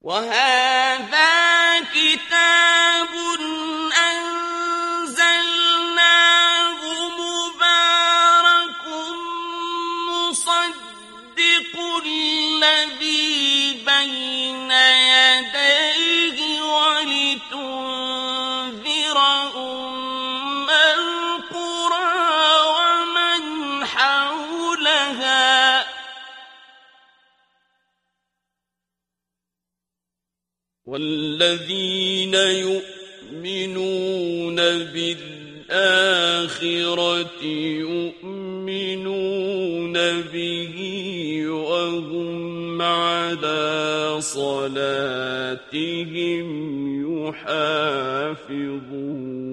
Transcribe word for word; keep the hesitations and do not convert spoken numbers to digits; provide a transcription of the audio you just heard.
وهذا كتاب أنزلناه مبارك مصدق الذي بين يديه ولتنذر أم القرى ومن حولها والذين يؤمنون بالآخرة يؤمنون به وهم على صلاتهم يحافظون